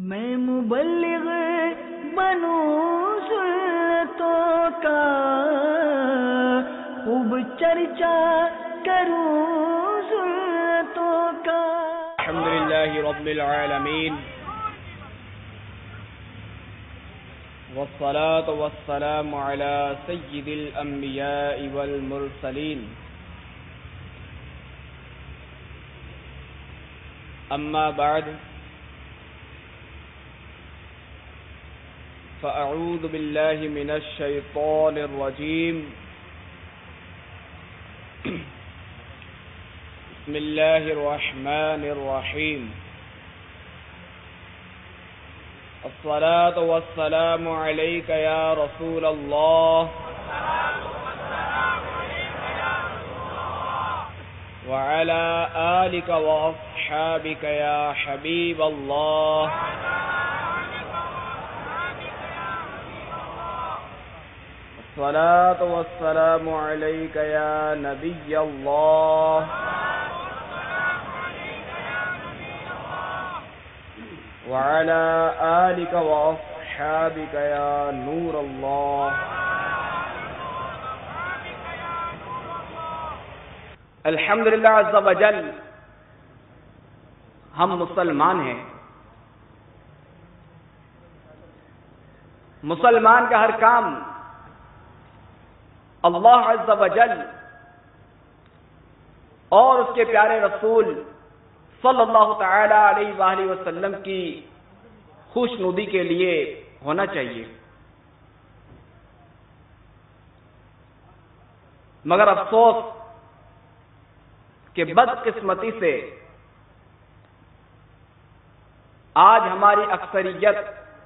میں مبلغ بنوں سنتوں کا، خوب چرچا کروں سنتوں کا۔ الحمدللہ رب العالمین، والصلاة والسلام على سید الانبیاء والمرسلین، اما بعد فأعوذ باللہ من الشیطان الرجیم، بسم اللہ الرحمن الرحیم، الصلاة والسلام علیک یا رسول اللہ وعلى آلک واصحابک یا حبیب اللہ، الصلاة والسلام علیک یا نبی اللہ وعلى آلک واصحابک یا نور اللہ۔ الحمدللہ عز و جل، ہم مسلمان ہیں۔ مسلمان کا ہر کام اللہ عز و جل اور اس کے پیارے رسول صلی اللہ تعالی علیہ وآلہ وسلم کی خوشنودی کے لیے ہونا چاہیے، مگر افسوس کہ بدقسمتی سے آج ہماری اکثریت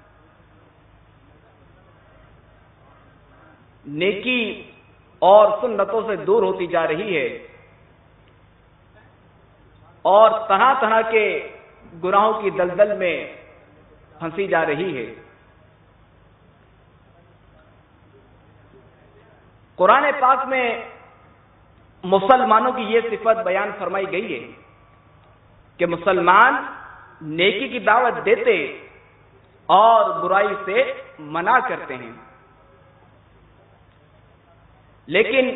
نیکی اور سنتوں سے دور ہوتی جا رہی ہے اور طرح طرح کے گناہوں کی دلدل میں پھنسی جا رہی ہے۔ قرآن پاک میں مسلمانوں کی یہ صفت بیان فرمائی گئی ہے کہ مسلمان نیکی کی دعوت دیتے اور برائی سے منع کرتے ہیں، لیکن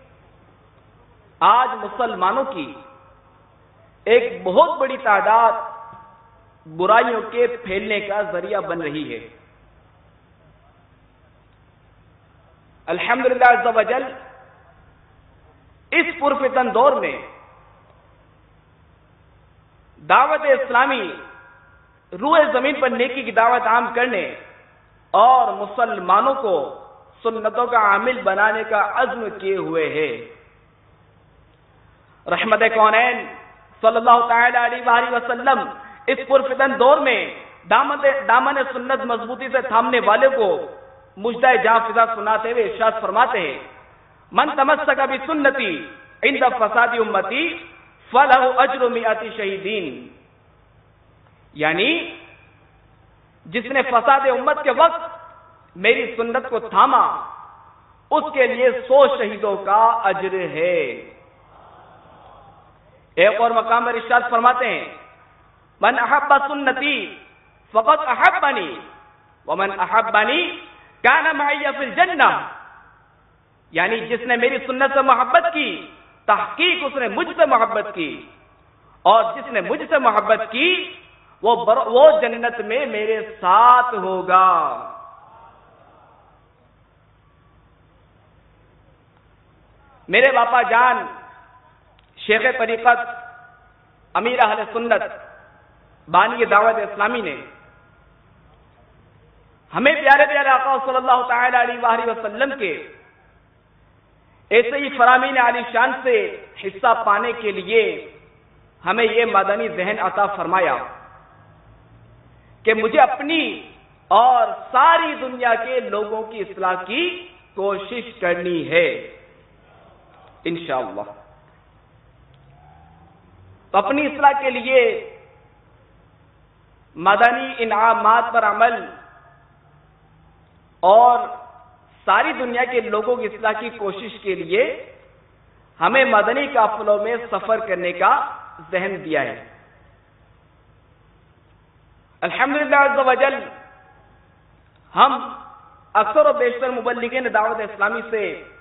آج مسلمانوں کی ایک بہت بڑی تعداد برائیوں کے پھیلنے کا ذریعہ بن رہی ہے۔ الحمدللہ عز و جل، اس پرفتن دور میں دعوت اسلامی روئے زمین پر نیکی کی دعوت عام کرنے اور مسلمانوں کو سنتوں کا عامل بنانے کا عزم کیے ہوئے ہے۔ رحمت کونین صلی اللہ تعالی علیہ وآلہ وسلم اس پرفتن دور میں دامن سنت مضبوطی سے تھامنے والے کو مجدہ جاں فضا سناتے ہوئے ارشاد فرماتے ہیں، من تمسک بسنتی عند فساد امتی فلہ اجر مئات شہیدین، یعنی جس نے فساد امت کے وقت میری سنت کو تھاما اس کے لیے 100 شہیدوں کا اجر ہے۔ ایک اور مقام پر ارشاد فرماتے ہیں، من احب سنتی فقد احبنی ومن احبنی کان معی فی الجنہ، یعنی جس نے میری سنت سے محبت کی تحقیق اس نے مجھ سے محبت کی، اور جس نے مجھ سے محبت کی وہ جنت میں میرے ساتھ ہوگا۔ میرے باپا جان شیخ طریقت امیر اہل سنت بانی دعوت اسلامی نے ہمیں پیارے پیارے آقا صلی اللہ تعالی علیہ وآلہ وسلم کے ایسے ہی فرامین عالی شان سے حصہ پانے کے لیے ہمیں یہ مدنی ذہن عطا فرمایا کہ مجھے اپنی اور ساری دنیا کے لوگوں کی اصلاح کی کوشش کرنی ہے انشاءاللہ۔ تو اپنی اصلاح کے لیے مدنی انعامات پر عمل اور ساری دنیا کے لوگوں کی اصلاح کی کوشش کے لیے ہمیں مدنی قافلوں میں سفر کرنے کا ذہن دیا ہے۔ الحمدللہ عز و جل ہم اکثر و بیشتر مبلغین دعوت اسلامی سے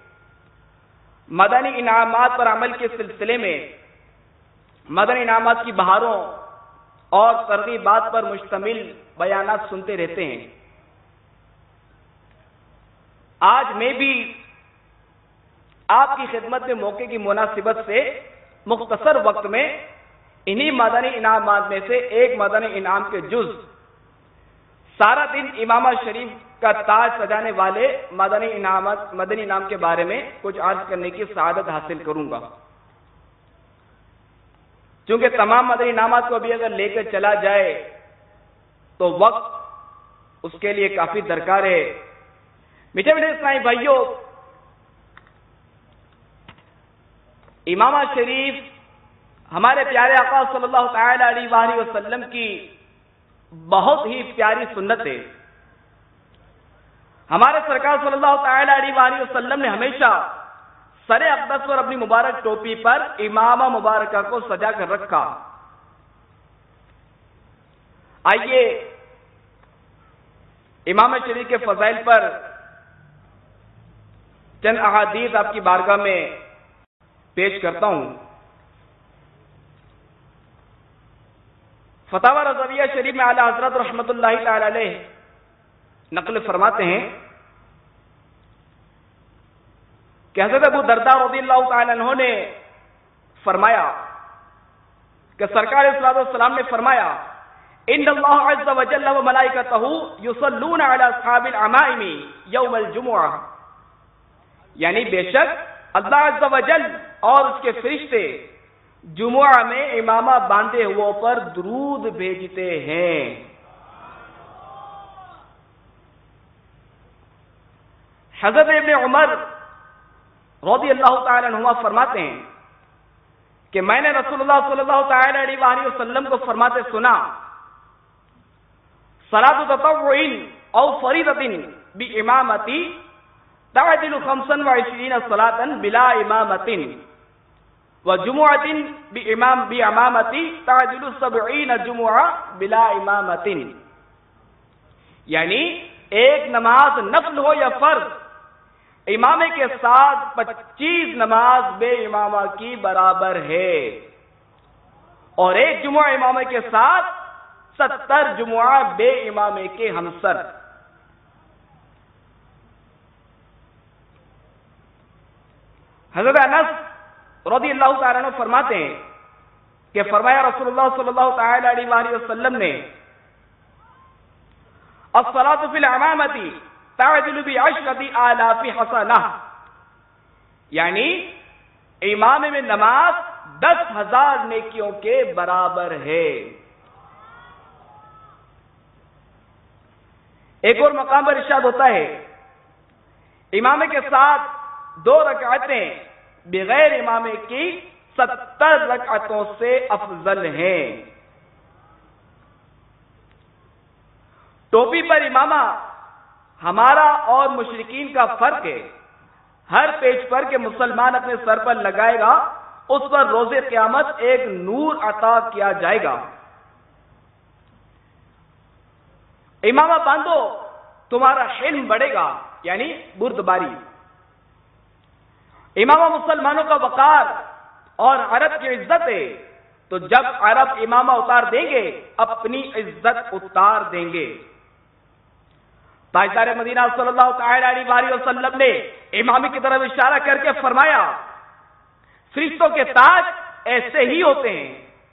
مدنی انعامات پر عمل کے سلسلے میں مدنی انعامات کی بہاروں اور ترغیبات پر مشتمل بیانات سنتے رہتے ہیں۔ آج میں بھی آپ کی خدمت میں موقع کی مناسبت سے مختصر وقت میں انہی مدنی انعامات میں سے ایک مدنی انعام کے جز سارا دن امامہ شریف کا تاج سجانے والے مدنی انعام کے بارے میں کچھ عرض کرنے کی سعادت حاصل کروں گا۔ چونکہ تمام مدنی انعامات کو ابھی اگر لے کر چلا جائے تو وقت اس کے لیے کافی درکار ہے۔ میٹھے میٹھے اسلامی بھائیوں، امامہ شریف ہمارے پیارے آقا صلی اللہ تعالی علیہ وآلہ وسلم کی بہت ہی پیاری سنت ہے۔ ہمارے سرکار صلی اللہ تعالی علیہ وآلہ وسلم نے ہمیشہ سر اقدس پر اپنی مبارک ٹوپی پر امامہ مبارکہ کو سجا کر رکھا۔ آئیے امامہ شریف کے فضائل پر چند احادیث آپ کی بارگاہ میں پیش کرتا ہوں۔ فتاوی رضویہ شریف میں اعلی حضرت رحمۃ اللہ تعالی علیہ نقل فرماتے ہیں کہ حضرت ابو درداء رضی اللہ تعالی عنہ نے فرمایا کہ سرکار صلی اللہ علیہ وسلم نے فرمایا ان اللہ عز وجل وملائکتہ یصلون علی اصحاب العمائم یوم الجمعہ، یعنی بے شک اللہ عز وجل اور اس کے فرشتے جمعہ میں امامہ باندھے ہوا پر درود بھیجتے ہیں۔ حضرت ابن عمر رضی اللہ تعالی عنہما فرماتے ہیں کہ میں نے رسول اللہ صلی اللہ تعالی علیہ وآلہ وسلم کو فرماتے سنا صلاۃ تطوع او فریضۃ بامامتی تعدل 25 صلاۃ بلا امامۃ وجمعۃ بامامتی تعدل 70 جمعہ بلا امامۃ، یعنی ایک نماز نفل ہو یا فرض امامے کے ساتھ 25 نماز بے امامہ کی برابر ہے، اور ایک جمعہ امامے کے ساتھ 70 جمعہ بے امامے کے ہمسر۔ حضرت انس رضی اللہ تعالیٰ عنہ فرماتے ہیں کہ فرمایا رسول اللہ صلی اللہ تعالی علیہ وآلہ وسلم نے الصلاۃ فی العمامۃ تعدل ب10,000 حسنہ، یعنی امامے میں نماز 10,000 نیکیوں کے برابر ہے۔ ایک اور مقام پر ارشاد ہوتا ہے امامے کے ساتھ 2 رکعتیں بغیر امامے کی 70 رکعتوں سے افضل ہیں۔ ٹوپی پر امامہ ہمارا اور مشرکین کا فرق ہے، ہر پیج پر کہ مسلمان اپنے سر پر لگائے گا اس پر روز قیامت ایک نور عطا کیا جائے گا۔ امامہ باندھو تمہارا حلم بڑھے گا، یعنی بردباری۔ امامہ مسلمانوں کا وقار اور عرب کی عزت ہے، تو جب عرب امامہ اتار دیں گے اپنی عزت اتار دیں گے۔ تاجدار مدینہ صلی اللہ تعالی علیہ وآلہ وسلم نے امامے کی طرف اشارہ کر کے فرمایا فرشتوں کے تاج ایسے ہی ہوتے ہیں۔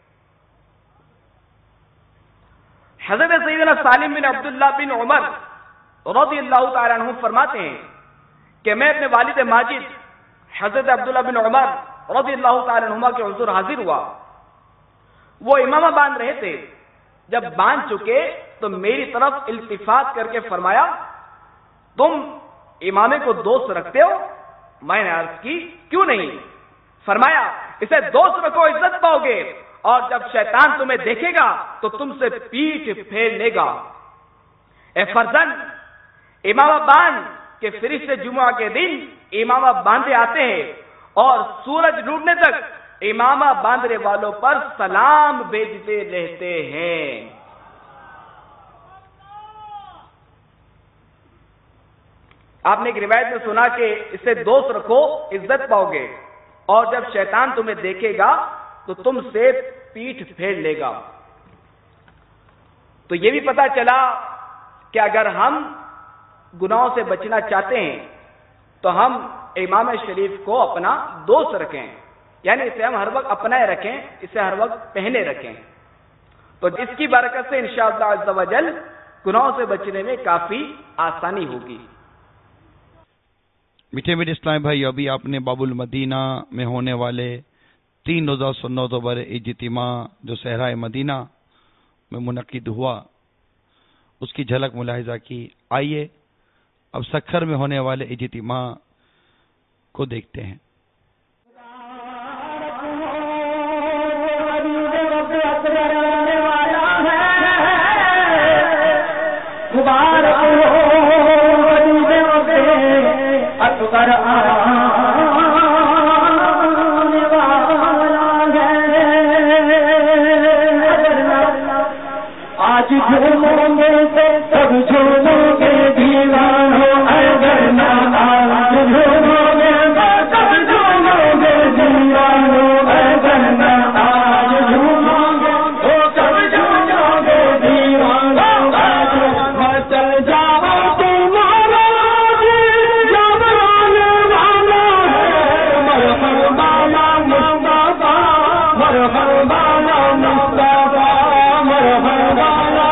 حضرت سیدنا سالم بن عبداللہ بن عمر رضی اللہ تعالی عنہ فرماتے ہیں کہ میں اپنے والد ماجد حضرت عبداللہ بن عمر رضی اللہ تعالی عنہ کے حضور حاضر ہوا، وہ امامہ باندھ رہے تھے۔ جب باندھ چکے تو میری طرف التفات کر کے فرمایا تم امامے کو دوست رکھتے ہو؟ میں نے عرض کی کیوں نہیں؟ فرمایا اسے دوست رکھو عزت پاؤ گے، اور جب شیطان تمہیں دیکھے گا تو تم سے پیٹھ پھیر لے گا۔ اے فرزند، امامہ باندھ کہ فرشتے جمعہ کے دن امامہ باندھے آتے ہیں اور سورج ڈوبنے تک امامہ باندھنے والوں پر سلام بھیجتے رہتے ہیں۔ آپ نے ایک روایت میں سنا کہ اس سے دوست رکھو عزت پاؤ گے، اور جب شیطان تمہیں دیکھے گا تو تم سے پیٹھ پھیر لے گا۔ تو یہ بھی پتا چلا کہ اگر ہم گناہوں سے بچنا چاہتے ہیں تو ہم امام شریف کو اپنا دوست رکھیں، یعنی اسے ہم ہر وقت اپنائے رکھیں، اسے ہر وقت پہنے رکھیں، تو اس کی برکت سے انشاءاللہ عز و جل گناہوں سے بچنے میں کافی آسانی ہوگی۔ میٹھے میٹھے اسلام بھائی، ابھی آپ نے باب المدینہ میں ہونے والے 3 روزہ سنت و بر اجتماع جو صحرائے مدینہ میں منعقد ہوا اس کی جھلک ملاحظہ کی۔ آئیے اب سکھر میں ہونے والے اجتماع کو دیکھتے ہیں۔ آج جھوموں گے سب جھوموں گے دیوانوں اگر نہ آج جھوموں گے سب جھوموں گے دیوانوں اگر نہ آج جھوموں گے سب جھوموں گے دیوانوں آج مچل جاؤ تمہارا جبران والا ہے مرحبا مصطفیٰ مرحبا مصطفیٰ مرحبا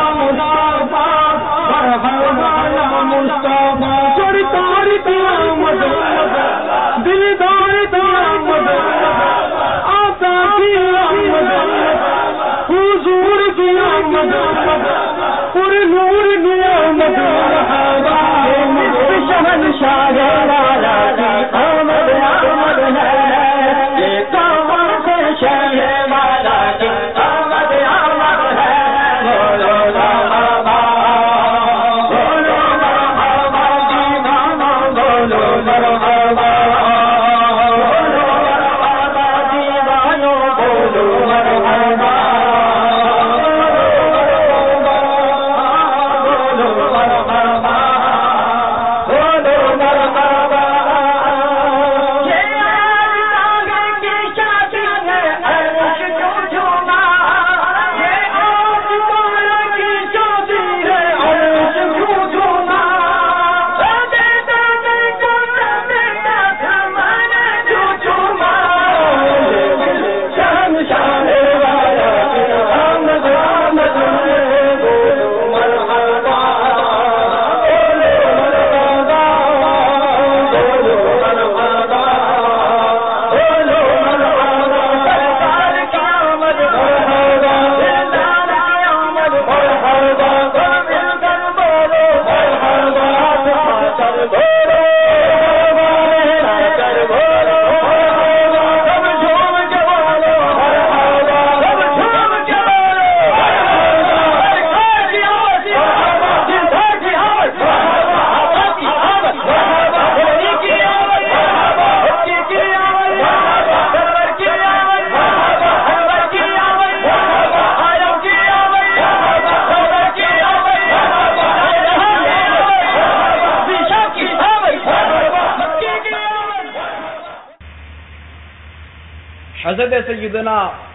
حضرت سیدنا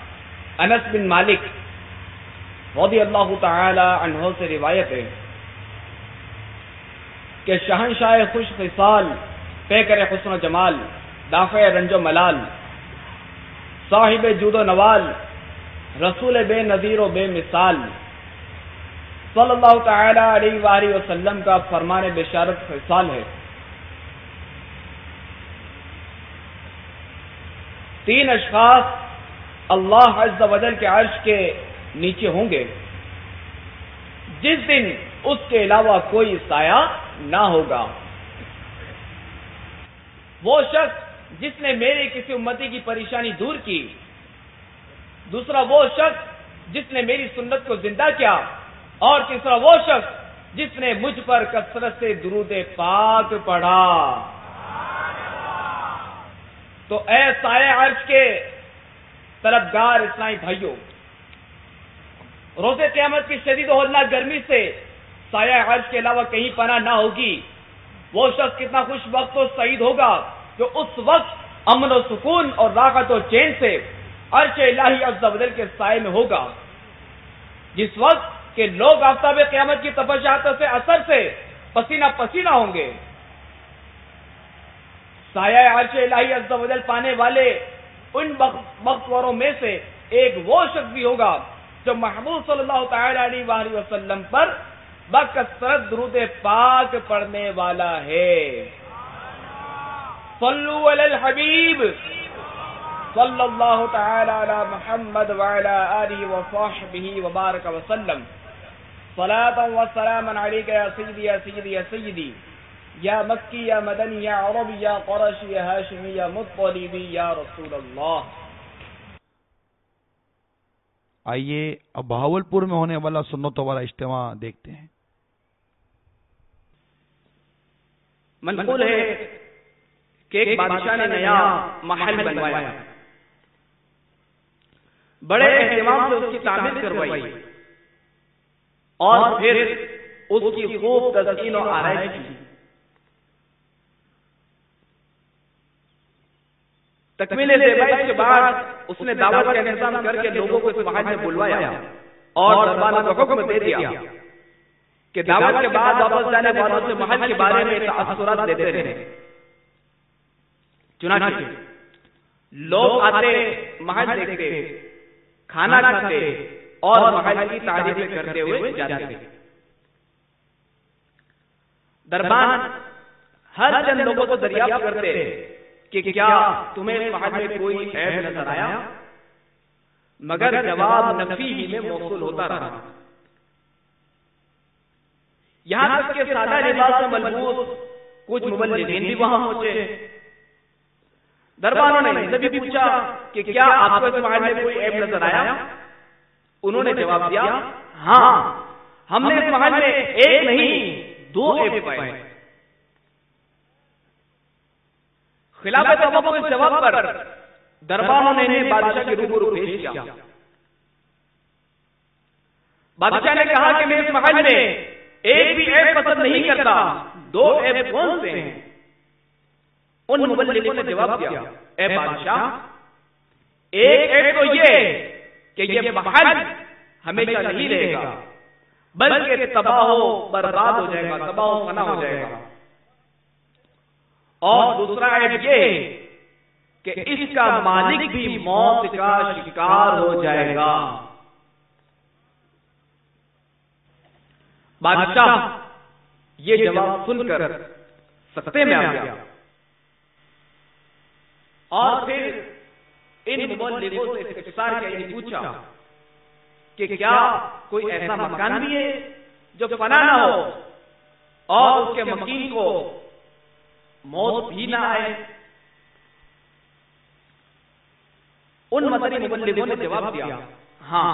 انس بن مالک رضی اللہ تعالی عنہ سے روایت ہے کہ شہنشاہ خوش خصال پیکر حسن و جمال دافع رنج و ملال صاحب جود و نوال رسول بے نظیر و بے مثال صلی اللہ تعالی علیہ وآلہ وسلم کا فرمان بشارت خصال ہے۔ 3 اشخاص اللہ عز و جل کے عرش کے نیچے ہوں گے جس دن اس کے علاوہ کوئی سایہ نہ ہوگا۔ وہ شخص جس نے میری کسی امتی کی پریشانی دور کی، دوسرا وہ شخص جس نے میری سنت کو زندہ کیا، اور تیسرا وہ شخص جس نے مجھ پر کثرت سے درود پاک پڑھا۔ تو اے سایہ عرش کے طلبگار اسلامی بھائیوں، روز قیامت کی شدید و ہولناک گرمی سے سایہ عرش کے علاوہ کہیں پناہ نہ ہوگی وہ شخص کتنا خوش وقت اور سعید ہوگا جو اس وقت امن و سکون اور راحت و چین سے عرش الہی عز و جل کے سائے میں ہوگا، جس وقت کہ لوگ آفتاب قیامت کی تپشات سے اثر سے پسینہ پسینہ ہوں گے۔ سایہ عرش الہی عز و جل پانے والے ان بختوروں میں سے ایک وہ شخص بھی ہوگا جو محمود صلی اللہ تعالی علیہ وآلہ وسلم پر بکثرت درود پاک پڑھنے والا ہے۔ صلو علی الحبیب صلی اللہ تعالی علی محمد وعلی آلہ وصحبہ وبارک وسلم۔ صلاۃ و سلام علیک یا سیدی یا سیدی یا سیدی، یا مکی یا مدنی یا عربی یا قرشی یا ہاشمی یا مطلبی یا رسول اللہ۔ آئیے اب بہاولپور میں ہونے والا سنتوں والا اجتماع دیکھتے ہیں۔ منقول ہے کہ ایک بادشاہ نے نیا محل بنوایا، بڑے اہتمام سے اس کی تعمیر کروائی اور پھر اس کی خوب تزئین و آرائش کی۔ تکمیل زیبائش کے بعد اس نے دعوت کا انتظام کر کے لوگوں کو اس محل میں بلوایا اور دربار کو حکم دے دیا کہ دعوت کے بعد واپس جانے والوں سے محل کے بارے میں تاثرات دیتے رہے۔ چنانچہ لوگ آتے، محل دیکھتے، کھانا کھاتے اور محل کی تعریفیں کرتے ہوئے جاتے۔ دربان ہر چند لوگوں کو دریافت کرتے کہ کیا تمہیں اس محل میں کوئی عیب نظر آیا، مگر جواب نفی ہی میں موصول ہوتا رہا۔ یہاں تک کہ سادہ لباس میں ملبوس کچھ مبلغین بھی وہاں پہنچے۔ دربانوں نے ان سے بھی پوچھا کہ کیا آپ کو اس محل میں کوئی عیب نظر آیا؟ انہوں نے جواب دیا، ہاں، ہم نے اس محل میں ایک نہیں 2 عیب پائے۔ خلاف توقع اس جواب پر دربانوں نے انہیں بادشاہ کے روبرو پیش کیا۔ بادشاہ نے کہا کہ میں اس محل میں ایک بھی عیب پسند نہیں کرتا، 2 عیب کون سے ہیں؟ ان مبلغوں نے جواب دیا، اے بادشاہ، ایک عیب تو یہ کہ یہ محل ہمیشہ نہیں رہے گا، بلکہ تباہ و برباد ہو جائے گا، تباہ و فنا ہو جائے گا۔ اور دوسرا عیب یہ کہ اس کا مالک بھی موت کا شکار ہو جائے گا۔ بادشاہ یہ جواب سن کر سکتے میں آ گیا اور پھر ان مبلغوں سے استفسار کیا، یہ پوچھا کہ کیا کوئی ایسا مکان بھی ہے جو فنا نہ ہو اور اس کے مکین کو موت بھی نہ آئے؟ ان مدنی مبلغوں نے جواب دیا، ہاں۔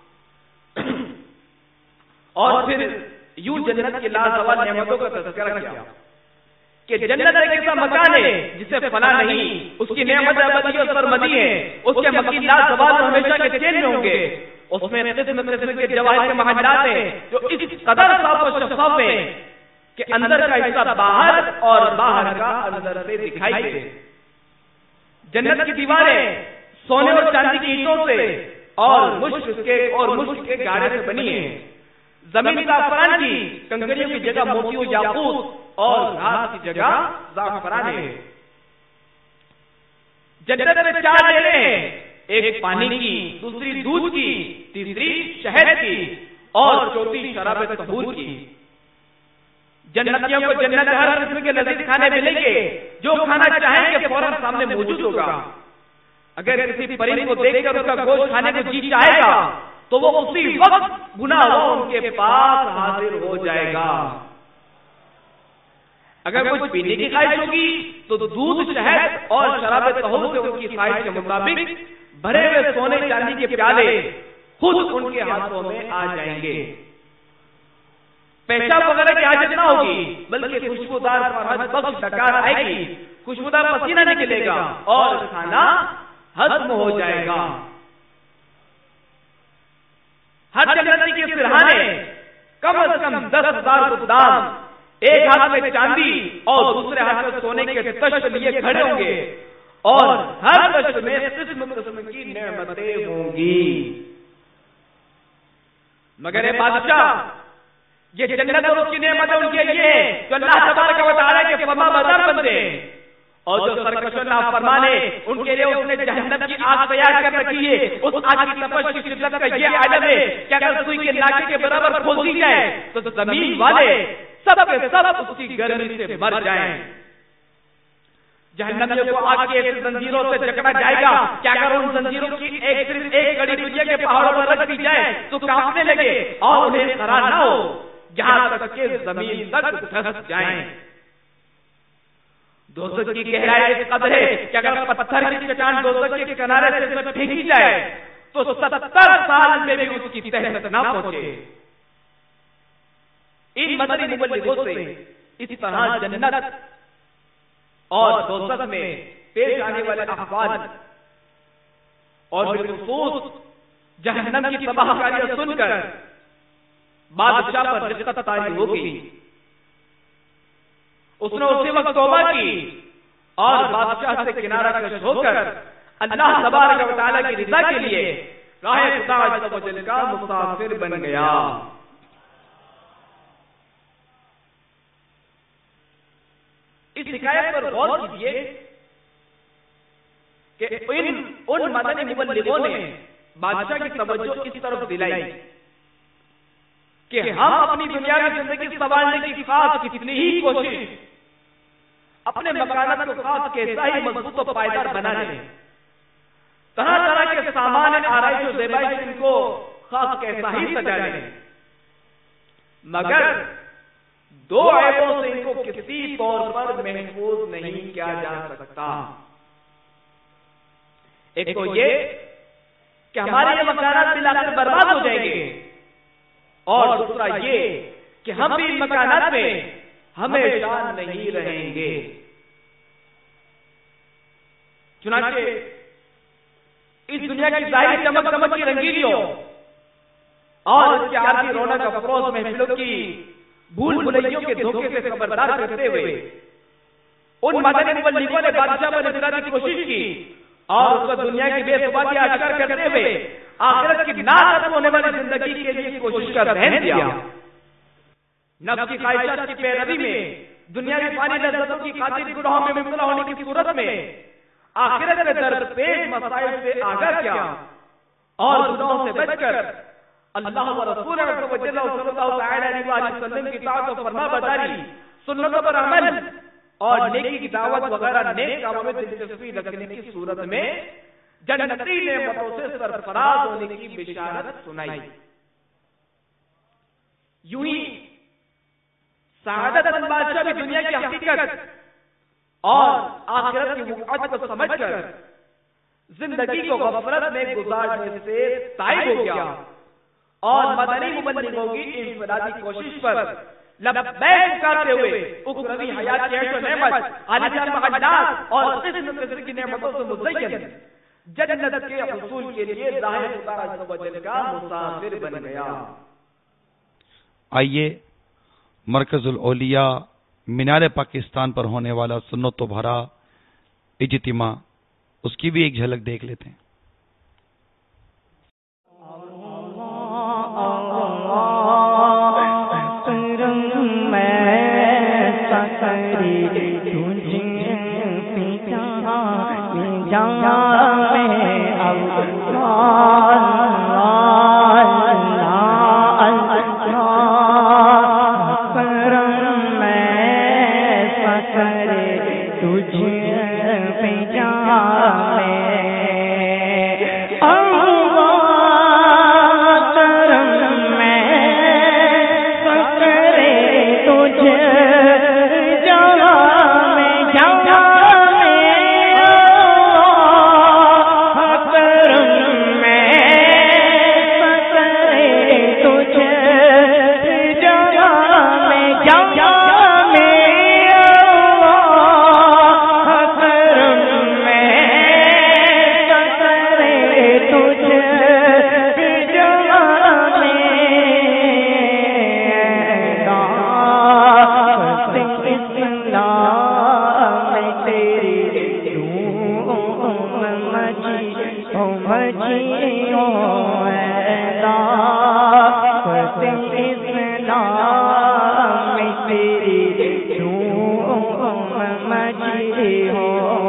اور پھر یوں جنت کی لازوال نعمتوں کا تذکرہ کیا کہ جنت ایک ایسا مکان ہے جسے فنا نہیں، اس کی نعمت ابدی اور سرمدی ہے، اس کے مکین لازوال ہمیشہ کے چین میں ہوں گے، اس میں قسم قسم کے جواہر کے محلات ہیں جو اس قدر صاف و شفاف ہیں کہ اندر کا حصہ باہر اور باہر کا اندر سے دکھائی دے۔ جنت کی دیواریں سونے اور چاندی کی اینٹوں سے اور مشک کے گاڑے سے بنی ہیں۔ زمین زعفران کی کنکریوں کی جگہ موتیوں یاقوت اور گھاس کی جگہ زعفران ہے۔ جنت میں 4 ڈیریں ہیں، ایک پانی کی، دوسری دودھ کی، تیسری شہد کی اور چوتھی شراب طہور کی۔ جنتیوں کو جنت ہر قسم کے لذیذ کھانے ملیں گے، جو کھانا چاہیں گے فوراً سامنے موجود ہوگا۔ اگر کسی پرندے کو دیکھ کر اس کا گوشت کھانے کو جی چاہے گا تو وہ اسی وقت گناہ ہوا ان کے پاس حاضر ہو جائے گا۔ اگر کچھ پینے کی خواہش ہوگی تو دودھ، شہد اور شراب طہور سے ان کی خواہش کے مطابق بھرے ہوئے سونے چاندی کے پیالے خود ان کے ہاتھوں میں آ جائیں گے۔ پیشاب وغیرہ کی حاجت نہ ہوگی، بلکہ خوشبودار فرحت بخش ڈکار آئے گی، خوشبودار پسینہ نکلے گا اور کھانا ہضم ہو جائے گا۔ ہر جنتی کے سرہانے کم از کم 10,000 خدام ایک ہاتھ میں چاندی اور دوسرے ہاتھ میں سونے کے تشت لیے کھڑے ہوں گے اور ہر تشت میں قسم قسم کی نعمتیں ہوں گی. مگر اے بادشاہ، یہ جنت اور اس کی نعمتیں ان کے لیے جو اللہ تبارک و تعالیٰ کے فرما بردار بندے اور جو سرکش و نافرمان ہے، ان کے لیے اس نے جہنم کی آگ تیار کر رکھی ہے. اس آگ کی تپش کی شدت کا یہ عالم ہے کہ اگر سوئی کے ناکے کے برابر کھول دی جائے تو زمین والے سب کے سب اس کی گرمی سے مر جائیں. جہنمیوں کو آگ کی ایسی زنجیروں سے جکڑا جائے گا کہ اگر ان زنجیروں کی ایک کڑی دنیا کے پہاڑوں پر رکھ دی جائے تو کانپنے لگے اور انہیں قرار نہ ہو، یہاں تک کہ زمین تک دھس جائیں. دوزخ کی گہرائی اس قدر ہے کہ اگر پتھر کی چٹان دوزخ کے کنارے سے اس میں پھینکی جائے تو 70 سال میں بھی اس کی تہ تک نہ پہنچے. ان مدنی مبلغوں سے اس طرح جنت اور دوزخ میں پیش آنے والے احوال اور بالخصوص جہنم کی تباہ کاریاں سن کر بادشاہ پر رقت طاری ہو گئی. اس نے اسی وقت توبہ کی اور بادشاہ سے کنارہ کش ہو کر اللہ تبارک و تعالیٰ کی رضا کے لیے راہ خدا عز و جل کا مسافر بن گیا. اس حکایت پر غور کیجیے کہ ان مدنی مبلغوں نے بادشاہ کی توجہ اس طرف دلائی کہ ہم اپنی دنیاوی زندگی سنبھالنے کی خاص کتنی ہی کوشش اپنے مکانات کو خاص کیسا ہی مضبوط و پائیدار بنا لیں، طرح طرح کے سامان آرائش و زیبائش ان کو خاص کیسا ہی سجا لیں، مگر دو عیبوں سے ان کو کسی طور پر محفوظ نہیں کیا جا سکتا. ایک تو یہ کہ ہمارے یہ مکانات بالآخر برباد ہو جائیں گے، اور دوسرا یہ کہ ہم بھی ان مکانات میں ہمیشہ نہیں رہیں گے. چنانچہ اس دنیا کی ظاہری چمک دمک کی رنگینیوں اور اس کی عارضی رونق افروز محفلوں کی بھول بھلیوں کے دھوکے سے خبردار کرتے ہوئے ان مدنی مبلغوں نے بادشاہ پر اصرار کی کوشش کی اور اس کو دنیا کی بے ثباتی اشکار کرتے ہوئے آخرت کی ناختم ہونے والی زندگی کے لیے کوشش کا ذہن دیا. نفس کی خواہشات کی پیروی میں دنیاوی فانی لذتوں کی خاطر گناہوں میں مبتلا ہونے کی صورت میں آخرت میں درپیش مسائل سے آگاہ کیا اور گناہوں سے بچ کر اللہ و رسول صلی اللہ علیہ وسلم کی اطاعت و فرما برداری، سنتوں پر عمل اور نیکی کی دعوت وغیرہ نیک کاموں میں دلچسپی رکھنے کی صورت میں جنتی نعمتوں سے سرفراز ہونے کی بشارت سنائی. یوں ہی سعادت مند بادشاہ بھی دنیا کی حقیقت اور آخرت کی وقعت کو سمجھ کر زندگی کو غفلت میں گزارنے سے تائب ہو گیا اور مدنی مبلغوں کی انفرادی کوشش پر لبیک کرتے ہوئے اخروی حیات کی عیش و نعمت، عالیشان محلات اور قسم قسم کی نعمتوں سے مزین جنت کے حصول کے لیے ظاہر خدا عز و جل کا مسافر بن گیا. آئیے مرکز الاولیاء مینار پاکستان پر ہونے والا سنت و بھرا اجتماع، اس کی بھی ایک جھلک دیکھ لیتے ہیں. میں ہو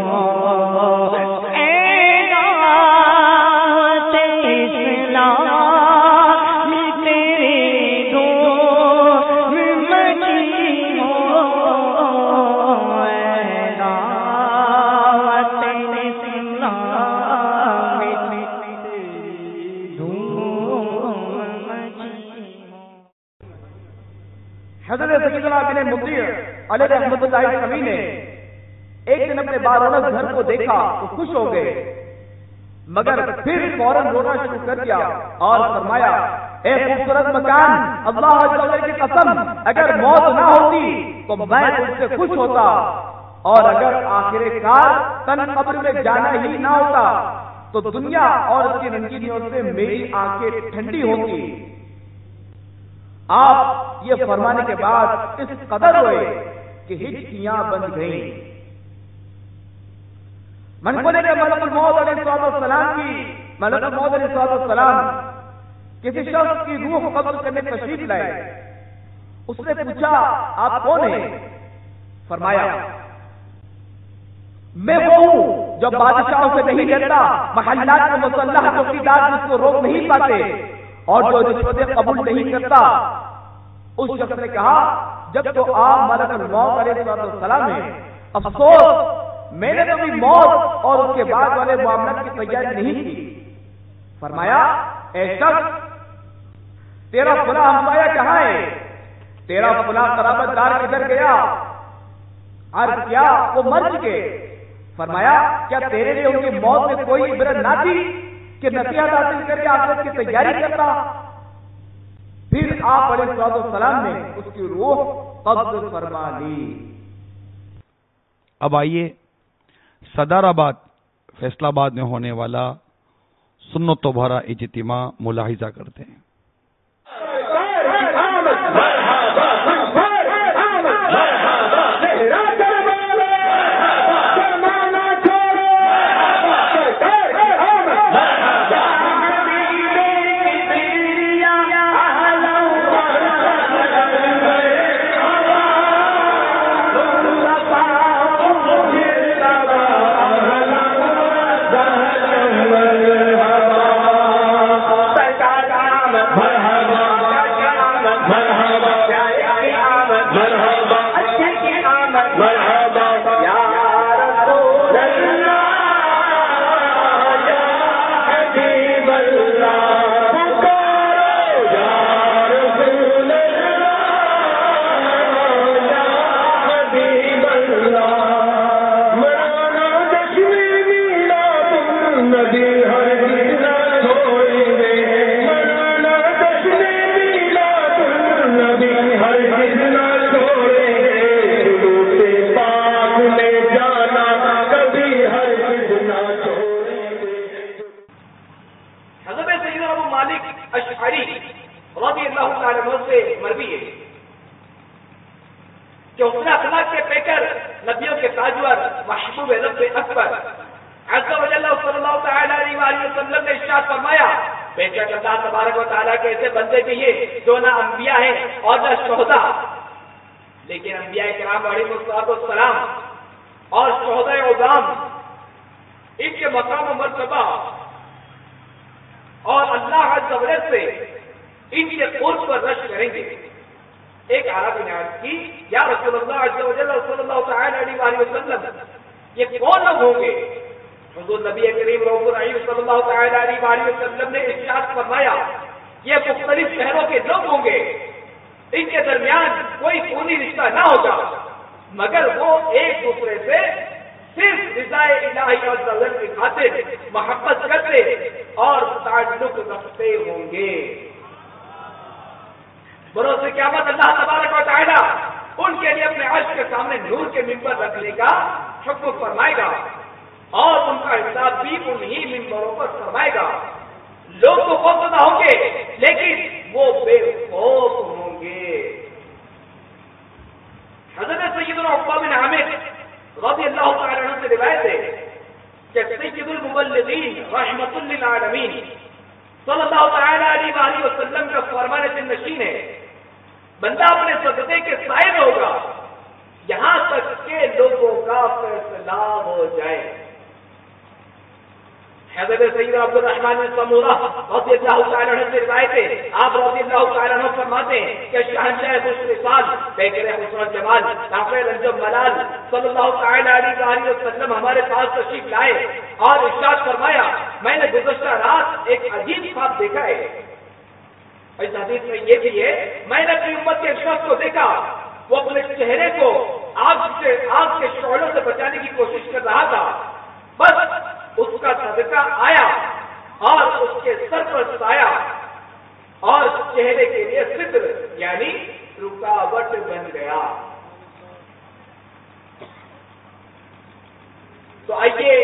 حضرت سیدنا بن مطیع علیہ رحمۃ اللہ علیہ نے ایک دن اپنے بارونق گھر کو دیکھا تو خوش ہو گئے، مگر پھر فوراً رونا شروع کر دیا اور فرمایا، اے خوبصورت مکان، اللہ عز و جل کی قسم اگر موت نہ ہوتی تو میں اس سے خوش ہوتا، اور اگر آخر کار تن قبر میں جانا ہی نہ ہوتا تو دنیا اور اس کی رنگینیوں سے میری آنکھیں ٹھنڈی ہوتی۔ آپ یہ فرمانے کے بعد اس قدر ہوئے کہ ہچکیاں بند گئیں۔ منقول کے ملک الموت علیہ السلام کی ملک الموت علیہ السلام کسی شخص کی روح قبض کرنے تشریف لائے۔ اس نے پوچھا، آپ کون ہیں؟ فرمایا، میں وہ ہوں جو بادشاہوں سے نہیں ڈرتا، محلات میں مسلح چوکیدار جس کو روک نہیں پاتے اور جو رشوتیں قبول نہیں کرتا۔ اس شخص نے کہا، جب تو آپ ملک الموت علیہ السلام ہیں، افسوس میں نے کبھی موت اور اس کے بعد والے معاملات کی تیاری نہیں کی۔ فرمایا، اے شخص، تیرا فلاں ہمسایہ کہاں ہے؟ تیرا فلاں قرابت دار کدھر گیا؟ عرض کیا، وہ مر چکے۔ فرمایا، کیا تیرے لیے ان کی موت میں کوئی عبرت نہ تھی کہ نصیحت حاصل کر کے آخرت کی تیاری کرتا؟ پھر آپ علیہ السلام نے اس کی روح قبض فرما لی۔ اب آئیے صدر آباد فیصلہ آباد میں ہونے والا سنتوں بھرا اجتماع ملاحظہ کرتے ہیں۔ لیکن انبیاء کرام علیہ السلام اور شہداء عظام ان کے مقام و مرتبہ اور اللہ عز و جل سے ان کے قرب پر رش کریں گے۔ ایک عربی نے عرض کی، یا رسول اللہ عز و جل صلی اللہ تعالی علیہ وسلم، یہ کون لوگ ہوں گے؟ حضور نبی کریم رؤوف الرحیم صلی اللہ تعالی علیہ وسلم نے ارشاد فرمایا، یہ مختلف شہروں کے لوگ ہوں گے، ان کے درمیان کوئی خونی رشتہ نہ ہوگا، مگر وہ ایک دوسرے سے صرف رضا الہی عز و جل کی خاطر محبت کرتے اور تعلق رکھتے ہوں گے۔ بروز قیامت اللہ تبارک و تعالی ان کے لیے اپنے عرش کے سامنے نور کے ممبر رکھنے کا حکم فرمائے گا اور ان کا حساب بھی انہی ممبروں پر فرمائے گا۔ لوگ تو خوفزدہ ہوں گے لیکن وہ بے خوف ہوں گے۔ حضرت سیدنا عقبہ بن عامر رضی اللہ تعالی عنہ سے روایت ہے کہ سید المبلغین رحمۃ للعالمین صلی اللہ تعالی علیہ وسلم کا فرمان نشین ہے، بندہ اپنے سجدے کے سائے میں ہوگا یہاں تک کہ لوگوں کا فیصلہ ہو جائے۔ حضرت سید عبد الرحمن بن سمورہ رضی اللہ تعالی عنہ سے روایت ہے، آپ رضی اللہ تعالی عنہ فرماتے ہیں کہ شہنشاہ بشر پیکر حسن الجمال کافر رنجب ملال صلی اللہ تعالی علیہ وسلم ہمارے پاس تشریف لائے اور ارشاد فرمایا، میں نے گزشتہ رات ایک عجیب خواب دیکھا ہے۔ اس حدیث میں یہ بھی ہے، میں نے اپنی امت کے شخص کو دیکھا، وہ اپنے چہرے کو آگ کے شعلوں سے بچانے کی کوشش کر رہا تھا، بس اس کا صدقہ آیا اور اس کے سر پر سایہ اور چہرے کے لیے ستر یعنی رکاوٹ بن گیا۔ تو آئیے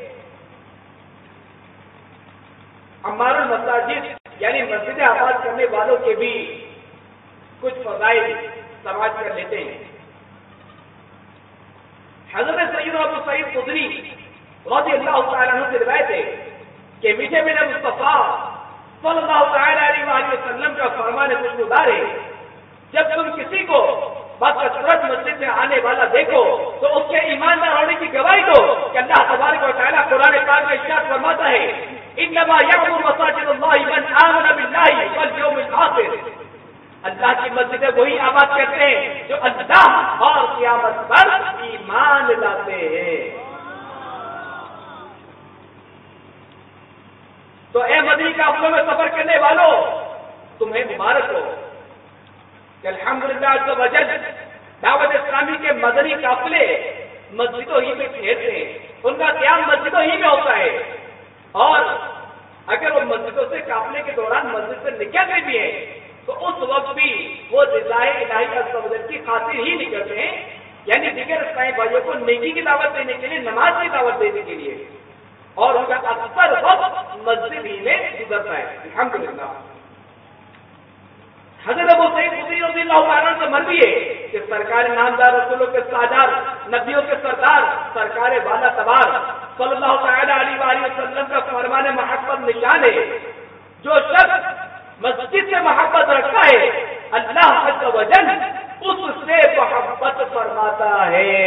عمار المساجد یعنی مسجد آباد کرنے والوں کے بھی کچھ فضائل سماعت کر لیتے ہیں۔ حضرت سید ابو سعید خدری رضی اللہ تعالیٰ عنہ سے روایت ہے کہ میٹھے میرے مصطفیٰ صلی اللہ تعالیٰ علیہ وآلہ وسلم کا فرمان خوشگوار ہے، جب تم کسی کو بکثرت مسجد میں آنے والا دیکھو تو اس کے ایماندار ہونے کی گواہی دو کہ اللہ تبارک و تعالیٰ قرآن پاک میں ارشاد فرماتا ہے، انما یعمر مساجد اللہ من آمن باللہ والیوم الآخر، اللہ کی مسجدیں وہی آباد کرتے ہیں جو اللہ اور قیامت پر ایمان لاتے ہیں۔ تو اے مدنی قافلوں میں سفر کرنے والوں، تمہیں مبارک ہو کہ الحمدللہ عز و جل دعوت اسلامی کے مدنی قافلے مسجدوں ہی میں پھیرتے ہیں، ان کا قیام مسجدوں ہی میں ہوتا ہے، اور اگر وہ مسجدوں سے قافلے کے دوران مسجد سے نکلتے بھی ہیں تو اس وقت بھی وہ رضائے الہی عز و جل کی خاطر ہی نکلتے ہیں، یعنی دیگر اسلامی بھائیوں کو نیکی کی دعوت دینے کے لیے، نماز کی دعوت دینے کے لیے، اور ان کا اکثر وقت مسجد ہی میں گزرتا ہے۔ الحمدللہ حضرت ابو سعید خدری رضی اللہ تعالیٰ عنہ سے مروی ہے کہ سرکار نامدار رسولوں کے سردار، نبیوں کے سردار، سرکار والا تبار صلی اللہ تعالیٰ علیہ وآلہ وسلم کا فرمان محبت نشان ہے، جو شخص مسجد سے محبت رکھتا ہے اللہ عز و جل اس سے محبت فرماتا ہے۔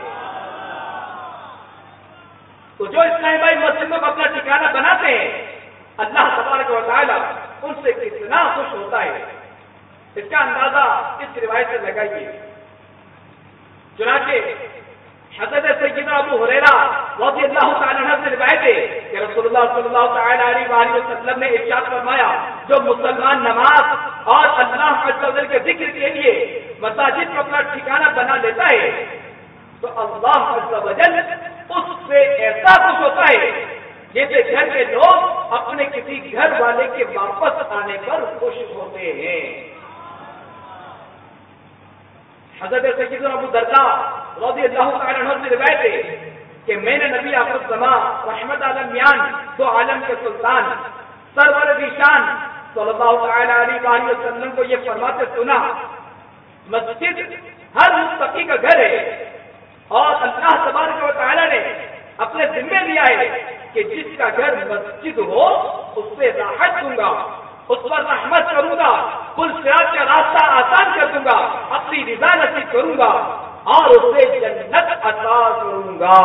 تو جو اسلامی بھائی مسجدوں کو اپنا ٹھکانہ بناتے ہیں، اللہ تبارک و تعالیٰ ان سے کتنا خوش ہوتا ہے، اس کا اندازہ اس روایت سے لگائیے۔ چنانچہ حضرت سیدنا ابو ہریرہ رضی اللہ تعالیٰ عنہ سے روایت ہے کہ رسول اللہ صلی اللہ تعالیٰ علیہ وآلہ وسلم نے ارشاد فرمایا، جو مسلمان نماز اور اللہ عز و جل کے ذکر کے لیے مساجد کو اپنا ٹھکانہ بنا لیتا ہے تو اللہ عز و جل اس سے ایسا خوش ہوتا ہے جیسے گھر کے لوگ اپنے کسی گھر والے کے واپس آنے پر خوش ہوتے ہیں۔ حضرت سیدنا ابو درداء رضی اللہ تعالیٰ عنہ سے روایت ہے کہ میں نے نبی آخر الزمان رحمت عالمیان دو عالم کے سلطان سرور ذیشان صلی اللہ تعالیٰ علیہ وآلہ وسلم کو یہ فرماتے سنا، مسجد ہر متقی کا گھر ہے، اور اللہ تبارک و تعالیٰ نے اپنے ذمے لیا ہے کہ جس کا گھر مسجد ہو اس سے راحت دوں گا، اس پر رحمت کروں گا، پل صراط کا راستہ آسان کر دوں گا، اپنی رضا نصیب کروں گا اور اسے جنت عطا کروں گا۔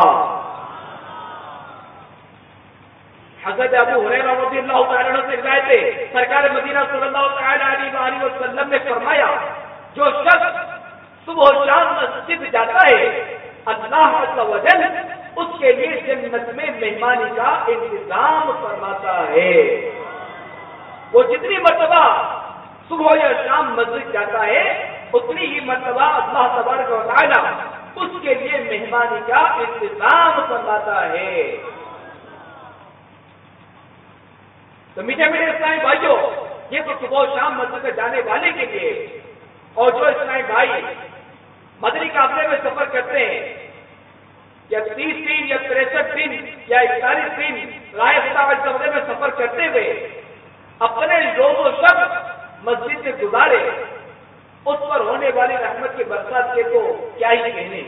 حضرت ابو ہریرہ رضی اللہ تعالیٰ عنہ سے روایت ہے، سرکار مدینہ صلی اللہ تعالیٰ علیہ وآلہ وسلم نے فرمایا، جو شخص صبح و شام مسجد جاتا ہے اللہ عز و جل اس کے لیے جنت میں مہمانی کا انتظام فرماتا ہے۔ وہ جتنی مرتبہ صبح یا شام مسجد جاتا ہے اتنی ہی مرتبہ اللہ تبارک و تعالیٰ اس کے لیے مہمانی کا انتظام فرماتا ہے۔ تو میٹھے میٹھے اسلامی بھائیوں، یہ تو صبح و شام مسجد میں جانے والے کے لیے، اور جو اسلامی بھائی مدنی قافلے میں سفر کرتے ہیں یا 30 دن یا 63 دن یا 41 دن راہ خدا میں سفر کرتے ہوئے اپنے روز و شب مسجد سے گزارے، اس پر ہونے والی رحمت کی برسات کے تو کیا ہی کہنے۔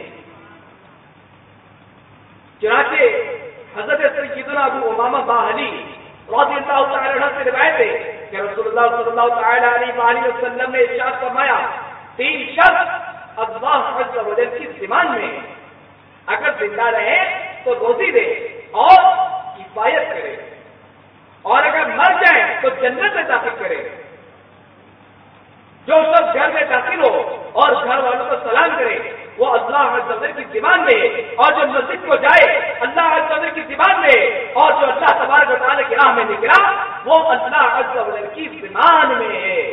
چنانچہ حضرت سیدنا ابو امامہ باہلی رضی اللہ تعالیٰ عنہ سے روایت ہے کہ رسول اللہ صلی اللہ تعالیٰ علیہ وآلہ وسلم نے ارشاد فرمایا، 3 شخص اللہ عز و جل کی ذمہ میں، اگر زندہ رہے تو روزی دے اور کفایت کرے، اور اگر مر جائے تو جنت میں داخل کرے۔ جو سب گھر میں داخل ہو اور گھر والوں کو سلام کرے وہ اللہ عز و جل کی زبان میں، اور جو مسجد کو جائے اللہ عز و جل کی زبان میں، اور جو اللہ تبارک و تعالی کی راہ میں نکلا وہ اللہ عز و جل کی زبان میں ہے۔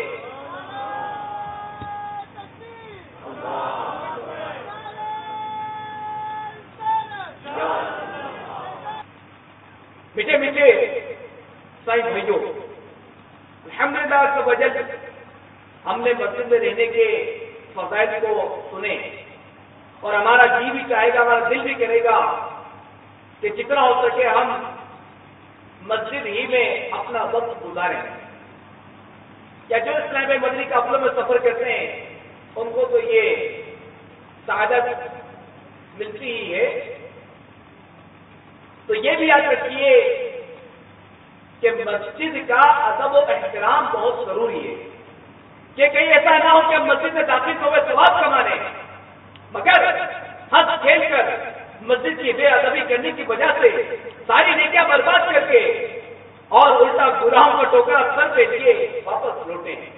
میٹھے میٹھے سائیں بھائیوں، الحمدللہ عز و جل ہم نے مسجد میں رہنے کے فضائل کو سنے، اور ہمارا جی بھی چاہے گا، ہمارا دل بھی کرے گا کہ جتنا ہو سکے ہم مسجد ہی میں اپنا وقت گزاریں۔ یا جو اسلام مدنی قافلوں میں سفر کرتے ہیں ان کو تو یہ سعادت ملتی ہی ہے۔ تو یہ بھی یاد رکھیے کہ مسجد کا ادب و احترام بہت ضروری ہے، کہ کہیں ایسا نہ ہو کہ ہم مسجد میں داخل ہوئے ثواب کمانے، مگر ہنس کھیل کر مسجد کی بے ادبی کرنے کی وجہ سے ساری نیکیاں برباد کر کے اور الٹا گناہوں کا ٹوکرا سر پہ لیے واپس لوٹے ہیں۔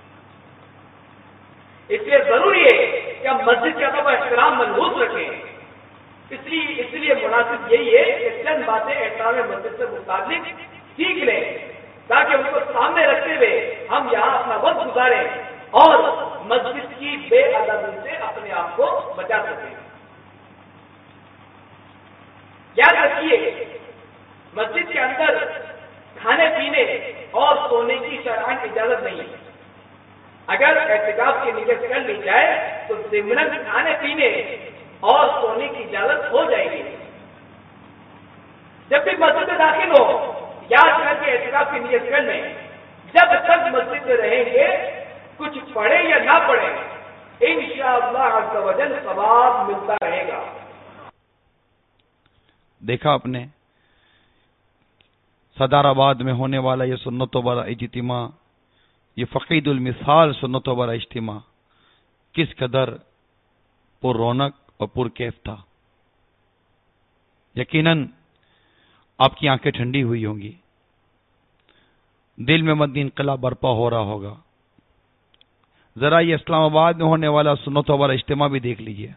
اس لیے ضروری ہے کہ ہم مسجد کے ادب و احترام مضبوط رکھیں۔ اس لیے مناسب یہی ہے کہ چند باتیں احترام مسجد سے متعلق سیکھ لیں، تاکہ ان کو سامنے رکھتے ہوئے ہم یہاں اپنا وقت گزاریں اور مسجد کی بے ادبی سے اپنے آپ کو بچا سکیں۔ یاد رکھیے مسجد کے اندر کھانے پینے اور سونے کی شرعاً اجازت نہیں ہے۔ اگر اعتکاف کی نیت کر لی جائے تو ضمناً کھانے پینے اور سونے کی اجازت ہو جائے گی۔ جب بھی مسجد میں داخل ہو یاد کر کے اعتکاف کی نیت کر لیں، جب تک مسجد میں رہیں گے کچھ پڑھے یا نہ پڑھے انشاءاللہ عز و جل ثواب ملتا رہے گا۔ دیکھا آپ نے صدر آباد میں ہونے والا یہ سنتوں والا اجتماع، یہ فقید المثال سنتوں والا اجتماع کس قدر پر رونق اور پر کیف تھا۔ یقیناً آپ کی آنکھیں ٹھنڈی ہوئی ہوں گی، دل میں مدنی انقلاب برپا ہو رہا ہوگا۔ ذرا یہ اسلام آباد میں ہونے والا سنتوں والا اجتماع بھی دیکھ لیجئے۔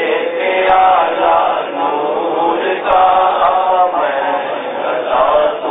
اللہ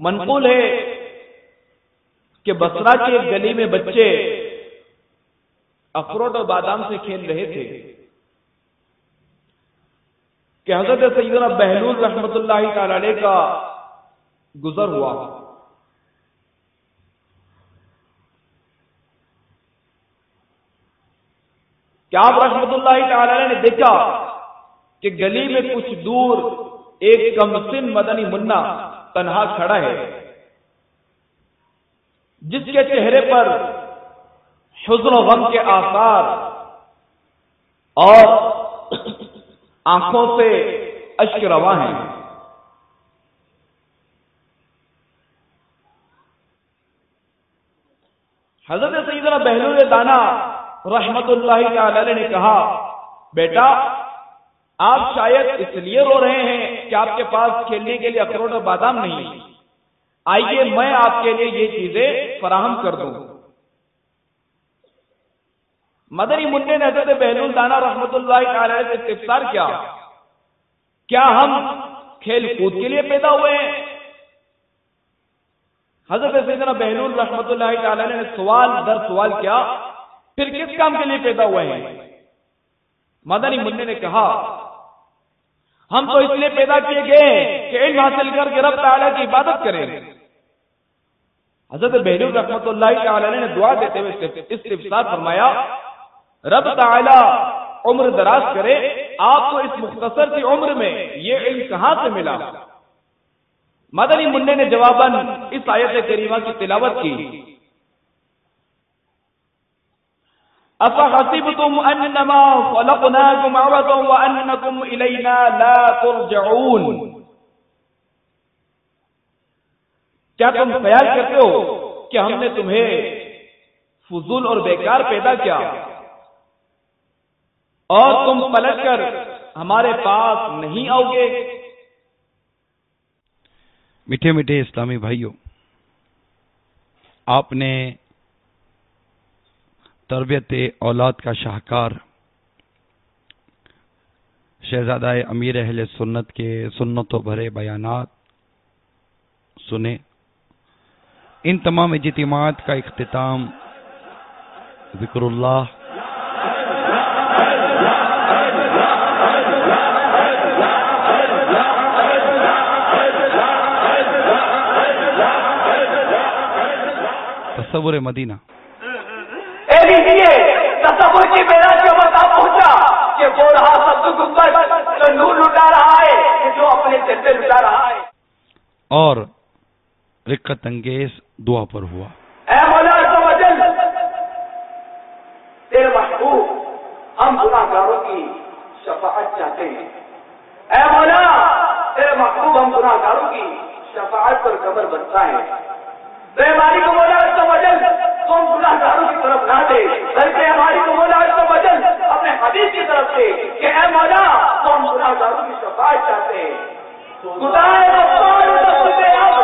منقول ہے کہ بصرہ کی ایک گلی میں بچے اخروٹ اور بادام سے کھیل رہے تھے کہ حضرت سیدنا بہلول رحمت اللہ تعالی علیہ کا گزر ہوا. کہ آپ رحمت اللہ تعالی علیہ نے دیکھا کہ گلی میں کچھ دور ایک کمسن مدنی منا تنہا کھڑا ہے، جس کے چہرے پر حزن و غم کے آثار اور آنکھوں سے اشک رواں ہیں. حضرت سیدنا بہلول دانا رحمت اللہ تعالی علیہ نے کہا، بیٹا آپ شاید اس لیے رو رہے ہیں کہ آپ کے پاس کھیلنے کے لیے اخروٹ اور بادام نہیں، آئیے میں آپ کے لیے یہ چیزیں فراہم کر دوں. مدنی منع نے حضرت بہلول دانا رحمت اللہ تعالی علیہ سے استفسار کیا ہم کھیل کود کے لیے پیدا ہوئے ہیں؟ حضرت سیدنا بہلول رحمت اللہ تعالی علیہ نے سوال در سوال کیا، پھر کس کام کے لیے پیدا ہوئے ہیں؟ مدنی منع نے کہا، ہم تو اس لیے پیدا کیے گئے کہ علم حاصل کر کے رب تعالیٰ کی عبادت کریں. حضرت بہلول رحمت اللہ تعالی علیہ نے دعا دیتے ہوئے استفسار فرمایا، رب تعالیٰ عمر دراز کرے، آپ کو اس مختصر کی عمر میں یہ علم کہاں سے ملا؟ مدنی منع نے جواباً اس آیت کریمہ کی تلاوت کی، أَفَحَسِبْتُمْ أَنَّمَا خَلَقْنَاكُمْ عَبَثًا وَأَنَّكُمْ إِلَيْنَا لَا تُرْجَعُونَ. کیا تم خیال کرتے ہو کہ ہم نے تمہیں فضول اور بیکار پیدا کیا اور تم پلٹ کر ہمارے پاس نہیں آؤ گے؟ میٹھے میٹھے اسلامی بھائیوں، آپ نے تربیت اولاد کا شاہکار شہزادہ امیر اہل سنت کے سنتوں بھرے بیانات سنے. ان تمام اجتماعات کا اختتام ذکر اللہ تصور مدینہ. تصور کی بیداری کا بتا پہنچا کہ وہ رہا سب گنبد جو نور لٹا رہا ہے، جو اپنے جذبے لٹا رہا ہے، اور رقت انگیز دعا پر ہوا. اے مولا عز و جل، تیرے محبوب ہم گناہگاروں کی شفاعت چاہتے ہیں. اے مولا تیرے محبوب ہم گناہگاروں کی شفاعت پر قبر بنتا ہے. اے مالک مولا عز و جل، تم گناہگاروں کی طرف نہ دے، بلکہ ہماری کو مولا عز و جل اپنے حبیب کی طرف سے کہ اے مولا تو ہم گناہگاروں کی شفاعت چاہتے ہیں. خدائے غفار رسول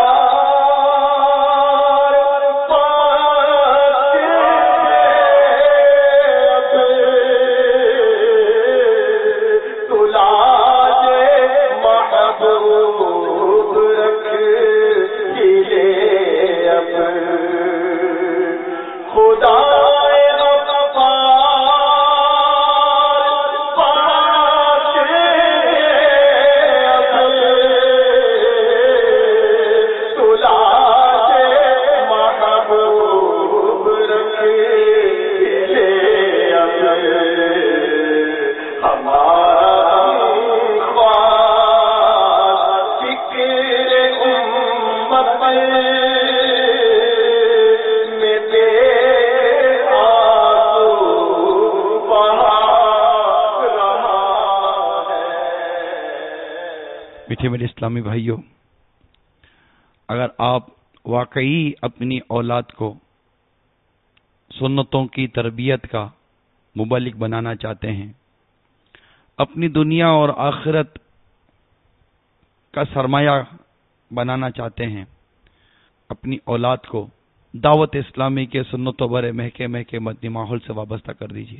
میرے اسلامی بھائیوں، اگر آپ واقعی اپنی اولاد کو سنتوں کی تربیت کا مبلغ بنانا چاہتے ہیں، اپنی دنیا اور آخرت کا سرمایہ بنانا چاہتے ہیں، اپنی اولاد کو دعوت اسلامی کے سنتوں بھرے مہکے مہکے مدنی ماحول سے وابستہ کر دیجیے.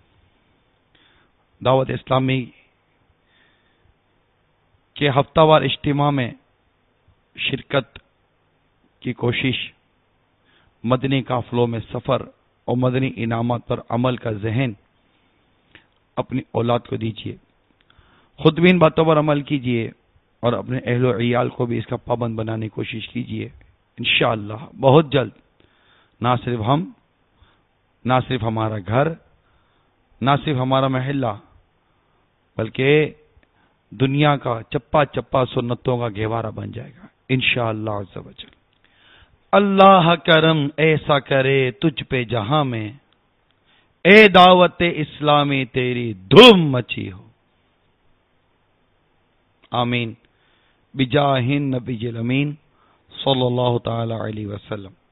دعوت اسلامی کے ہفتہ وار اجتماع میں شرکت کی کوشش، مدنی قافلوں میں سفر اور مدنی انعامات پر عمل کا ذہن اپنی اولاد کو دیجیے، خود بھی ان باتوں پر عمل کیجیے اور اپنے اہل و عیال کو بھی اس کا پابند بنانے کی کوشش کیجیے۔ انشاءاللہ بہت جلد نہ صرف ہم، نہ صرف ہمارا گھر، نہ صرف ہمارا محلہ، بلکہ دنیا کا چپا چپا سنتوں کا گہوارہ بن جائے گا انشاءاللہ عز و جل۔ اللہ کرم ایسا کرے تجھ پہ جہاں میں، اے دعوت اسلامی تیری دھوم مچی ہو، آمین بجاہ النبی الامین صلی اللہ تعالی علیہ وسلم۔